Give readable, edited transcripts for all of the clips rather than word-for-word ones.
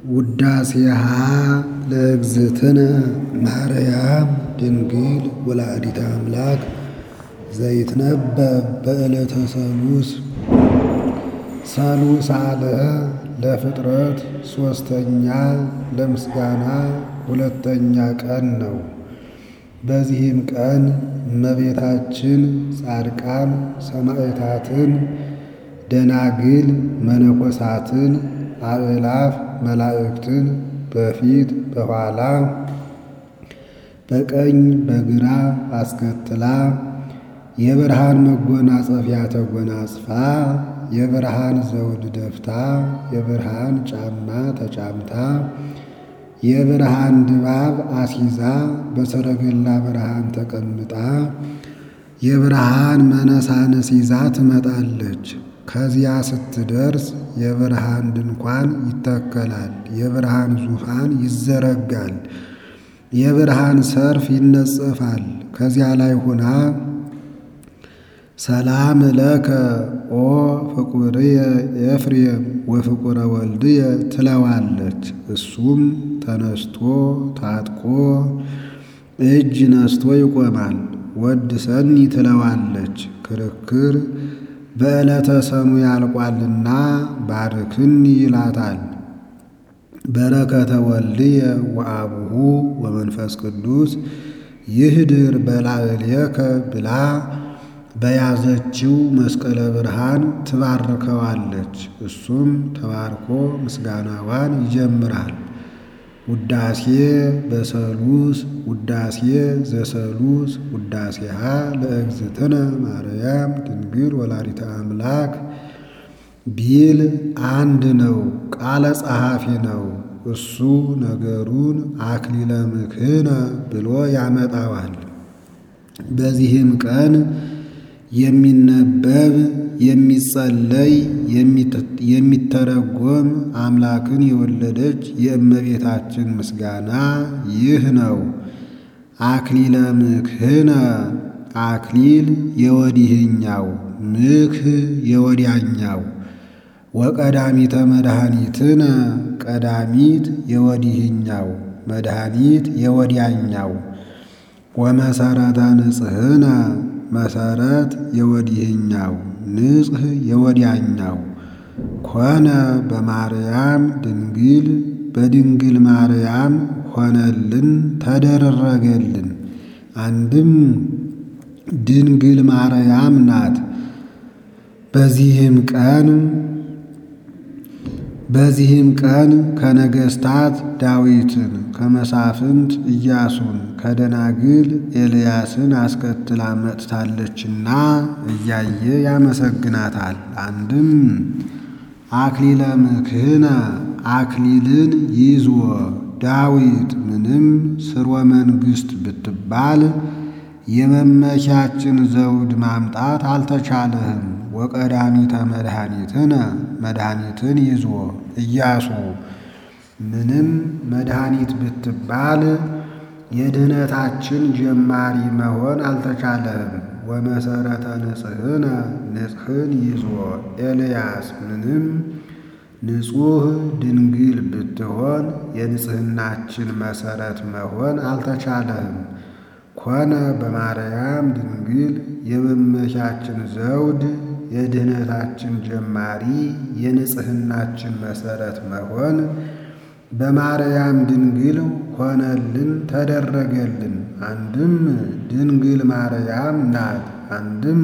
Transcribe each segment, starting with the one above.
ውዳሴሃ ለእግዝእትነ ማርያም ድንግል ወላዲተ አምላክ ዘይትነበብ በዕለተ ሰሉስ። ሰሉስ አለ ለፍጥረት ሦስተኛ ለምስጋና ሁለተኛ ቀን ነው። በዚህም ቀን እመቤታችን ጻድቃን ሰማዕታትን፣ ደናግል መነኮሳትን፣ አእላፍ መላእክትን በፊት በኋላ በቀኝ በግራ አስከትላ የብርሃን መጎናጸፊያ ተጎናጽፋ የብርሃን ዘውድ ደፍታ የብርሃን ጫማ ተጫምታ የብርሃን ድባብ አሲዛ በሰረገላ ብርሃን ተቀምጣ የብርሃን መነሳንስ ይዛ ትመጣለች። ከዚያ ስትደርስ የብርሃን ድንኳን ይተከላል፣ የብርሃን ዙፋን ይዘረጋል፣ የብርሃን ሰርፍ ይነጸፋል። ከዚያ ላይ ሆና ሰላም ለከ ኦ ፍቁርየ ኤፍሬም ወፍቁረ ወልድየ ትለዋለች። እሱም ተነስቶ ታጥቆ እጅ ነስቶ ይቆማል። ወድሰኒ ትለዋለች። ክርክር በዕለተ ሰኑ ያልቋልና ባርክኒ ይላታል። በረከተ ወልድየ ወአቡሁ ወመንፈስ ቅዱስ ይህድር በላዕሌከ ብላ በያዘችው መስቀለ ብርሃን ትባርከዋለች። እሱም ተባርኮ ምስጋናዋን ይጀምራል። ውዳሴ በሰሉስ ውዳሴ ዘሰሉስ ውዳሴሃ ለእግዝእትነ ማርያም ድንግል ወላዲተ አምላክ ቢል አንድ ነው፣ ቃለ ጸሐፊ ነው። እሱ ነገሩን አክሊለ ምክህነ ብሎ ያመጣዋል። በዚህም ቀን የሚነበብ የሚጸለይ የሚተረጎም አምላክን የወለደች የእመቤታችን ምስጋና ይህ ነው። አክሊለ ምክህነ አክሊል የወዲህኛው ምክህ የወዲያኛው ወቀዳሚተ መድኃኒትነ ቀዳሚት የወዲህኛው መድኃኒት የወዲያኛው ወመሰረተ ንጽሕነ መሰረት የወዲህኛው ንጽሕ የወዲያኛው ኮነ በማርያም ድንግል በድንግል ማርያም ሆነልን ተደረገልን። አንድም ድንግል ማርያም ናት። በዚህም ቀን ከነገሥታት ዳዊትን ከመሳፍንት ኢያሱን ከደናግል ኤልያስን አስከትላ መጥታለችና እያየ ያመሰግናታል። አንድም አክሊለ ምክህነ አክሊልን ይዞ ዳዊት ምንም ስርወ መንግሥት ብትባል የመመኪያችን ዘውድ ማምጣት አልተቻለህም። ወቀዳሚተ መድኃኒትነ መድኃኒትን ይዞ ኢያሱ ምንም መድኃኒት ብትባል የድኅነታችን ጀማሪ መሆን አልተቻለህም። ወመሰረተ ንጽሕነ ንጽሕን ይዞ ኤልያስ ምንም ንጹሕ ድንግል ብትሆን የንጽሕናችን መሰረት መሆን አልተቻለህም። ኮነ በማርያም ድንግል የመመኪያችን ዘውድ የድኅነታችን ጀማሪ የንጽሕናችን መሰረት መሆን በማርያም ድንግል ሆነልን ተደረገልን። አንድም ድንግል ማርያም ናት። አንድም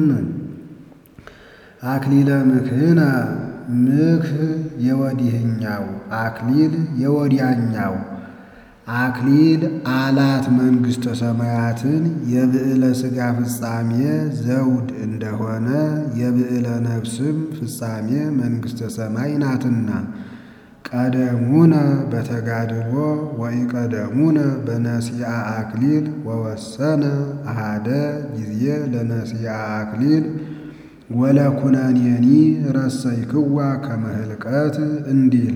አክሊለ ምክህነ ምክህ የወዲህኛው አክሊል የወዲያኛው አክሊል አላት መንግሥተ ሰማያትን የብዕለ ሥጋ ፍጻሜ ዘውድ እንደሆነ የብዕለ ነፍስም ፍጻሜ መንግሥተ ሰማይ ናትና። ቀደሙነ በተጋድሎ ወኢቀደሙነ በነሲአ አክሊል ወወሰነ አሃደ ጊዜ ለነሲአ አክሊል ወለኩነኔኒ ረሰይክዋ ከመ ህልቀት እንዲል።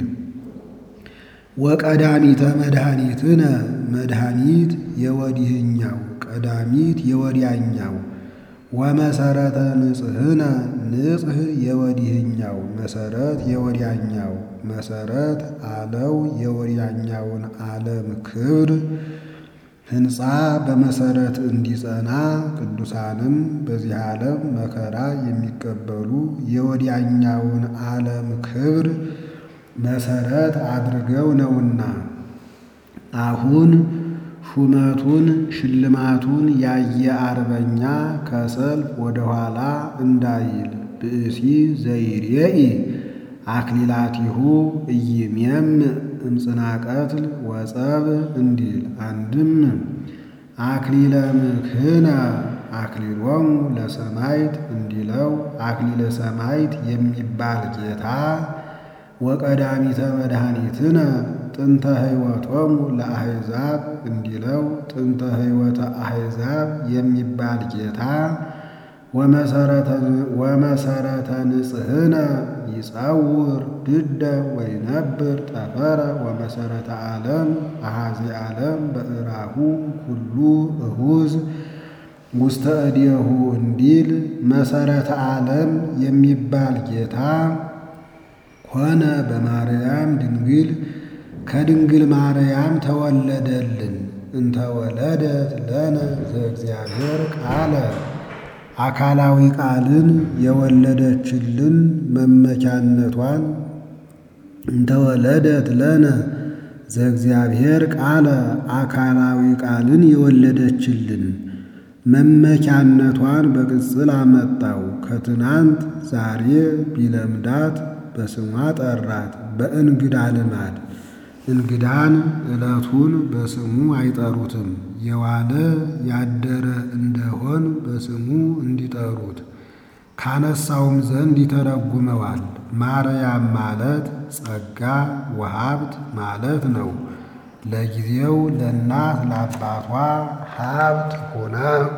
ወቀዳሚተ መድኃኒትነ መድኃኒት የወዲህኛው ቀዳሚት የወዲያኛው ወመሰረተ ንጽሕነ ንጽሕ የወዲህኛው መሰረት የወዲያኛው መሰረት አለው የወዲያኛውን ዓለም ክብር ሕንፃ በመሰረት እንዲጸና ቅዱሳንም በዚህ ዓለም መከራ የሚቀበሉ የወዲያኛውን ዓለም ክብር መሰረት አድርገው ነውና። አሁን ሹመቱን ሽልማቱን ያየ አርበኛ ከሰልፍ ወደ ኋላ እንዳይል ብእሲ ዘይሬኢ አክሊላቲሁ ኢይሜም እምጽና ቀትል ወጸብ እንዲል። አንድም አክሊለ ምክህነ አክሊሎሙ ለሰማዕት እንዲለው አክሊለ ሰማዕት የሚባል ጌታ ወቀዳሚተ መድኃኒትነ ጥንተ ሕይወቶሙ ለአሕዛብ እንዲለው ጥንተ ሕይወተ አሕዛብ የሚባል ጌታ ወመሰረተ ንጽሕነ ይጸውር ድደ ወይነብር ጠፈረ ወመሰረተ ዓለም አሐዚ ዓለም በእራሁ ኩሉ እሁዝ ውስተ እዴሁ እንዲል መሰረተ ዓለም የሚባል ጌታ ኮነ በማርያም ድንግል ከድንግል ማርያም ተወለደልን። እንተወለደት ለነ ዘእግዚአብሔር ቃለ አካላዊ ቃልን የወለደችልን መመኪያነቷን እንተወለደት ለነ ዘእግዚአብሔር ቃለ አካላዊ ቃልን የወለደችልን መመኪያነቷን በቅጽል አመጣው። ከትናንት ዛሬ ቢለምዳት በስሟ ጠራት። በእንግዳ ልማድ እንግዳን ዕለቱን በስሙ አይጠሩትም። የዋለ ያደረ እንደሆን በስሙ እንዲጠሩት ካነሳውም ዘንድ ይተረጉመዋል። ማርያም ማለት ጸጋ ወሀብት ማለት ነው። ለጊዜው ለእናት ለአባቷ ሀብት ሆና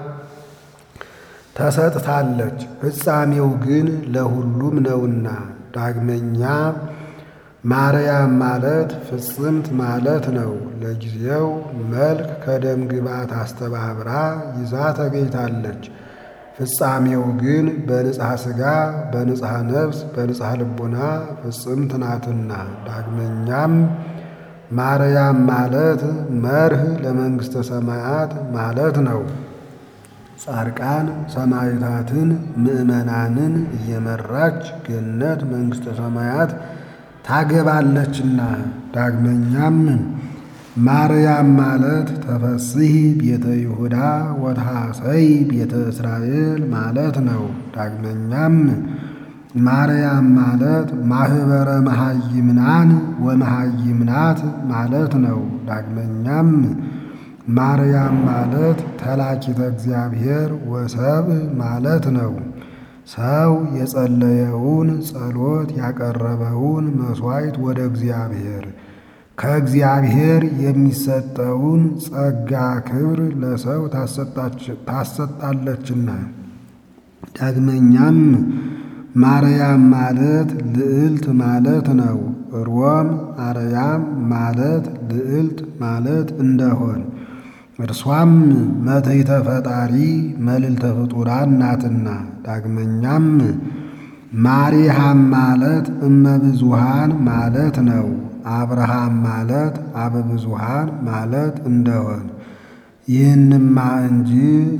ተሰጥታለች። ፍጻሜው ግን ለሁሉም ነውና። ዳግመኛ ማርያም ማለት ፍጽምት ማለት ነው። ለጊዜው መልክ ከደም ግባት አስተባብራ ይዛ ተገኝታለች። ፍጻሜው ግን በንጽሐ ሥጋ በንጽሐ ነፍስ በንጽሐ ልቡና ፍጽምት ናትና። ዳግመኛም ማርያም ማለት መርህ ለመንግሥተ ሰማያት ማለት ነው። ጻድቃን ሰማዕታትን ምእመናንን እየመራች ገነት መንግሥተ ሰማያት ታገባለችና። ዳግመኛም ማርያም ማለት ተፈስሒ ቤተ ይሁዳ ወተሐሰይ ቤተ እስራኤል ማለት ነው። ዳግመኛም ማርያም ማለት ማኅበረ መሃይምናን ወመሃይምናት ማለት ነው። ዳግመኛም ማርያም ማለት ተላኪተ እግዚአብሔር ወሰብእ ማለት ነው። ሰው የጸለየውን ጸሎት ያቀረበውን መሥዋዕት ወደ እግዚአብሔር ከእግዚአብሔር የሚሰጠውን ጸጋ ክብር ለሰው ታሰጣለችና። ዳግመኛም ማርያም ማለት ልዕልት ማለት ነው። ሮም አርያም ማለት ልዕልት ማለት እንደሆን እርሷም መትሕተ ፈጣሪ መልዕልተ ፍጡራን ናትና። ዳግመኛም ማሪሃም ማለት እመብዙሃን ማለት ነው። አብርሃም ማለት አበብዙሃን ማለት እንደሆን ይህንማ እንጂ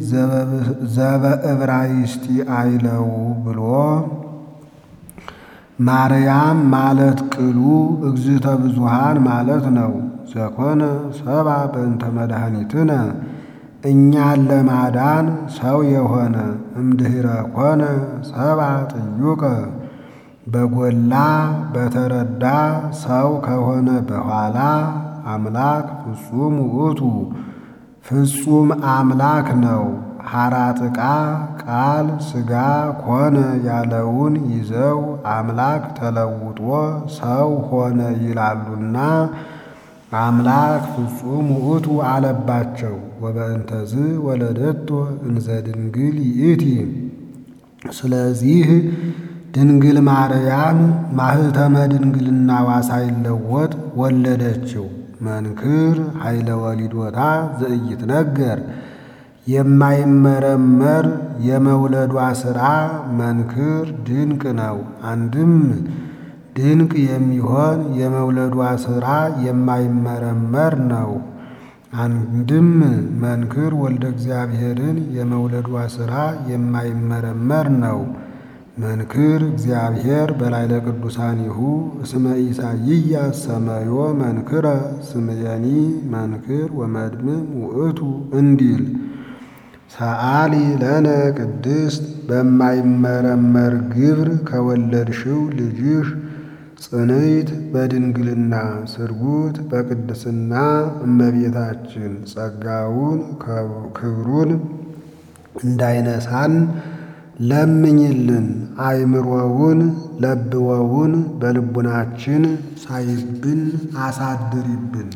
ዘበዕብራይስጢ አይለው ብሎ ማርያም ማለት ቅሉ እግዝእተ ብዙሃን ማለት ነው። ዘኮነ ሰብአ በእንተ መድኃኒትነ እኛን ለማዳን ሰው የሆነ እምድኅረ ኮነ ሰብአ ጥዩቀ በጎላ በተረዳ ሰው ከሆነ በኋላ አምላክ ፍጹም ውእቱ ፍጹም አምላክ ነው። ሐራጥቃ ቃል ሥጋ ኮነ ያለውን ይዘው አምላክ ተለውጦ ሰው ሆነ ይላሉና አምላክ ፍጹም ውእቱ አለባቸው። ወበእንተዝ ወለደቶ እንዘ ድንግል ይእቲ። ስለዚህ ድንግል ማርያም ማኅተመ ድንግልናዋ ሳይለወጥ ወለደችው። መንክር ኃይለ ወሊዶታ ዘኢይትነገር የማይመረመር የመውለዷ ሥራ መንክር ድንቅ ነው። አንድም ድንቅ የሚሆን የመውለዷ ሥራ የማይመረመር ነው። አንድም መንክር ወልደ እግዚአብሔርን የመውለዷ ሥራ የማይመረመር ነው። መንክር እግዚአብሔር በላዕለ ቅዱሳኒሁ እስመ ኢሳይያስ ሰመዮ መንክረ ስምየኒ መንክር ወመድምም ውእቱ እንዲል ሰአሊ ለነ ቅድስት በማይመረመር ግብር ከወለድሽው ልጅሽ ጽንዕት በድንግልና ስርጉት በቅድስና እመቤታችን ጸጋውን ክብሩን እንዳይነሳን ለምኝልን። አእምሮውን ለብወውን በልቡናችን ሳይብን አሳድሪብን።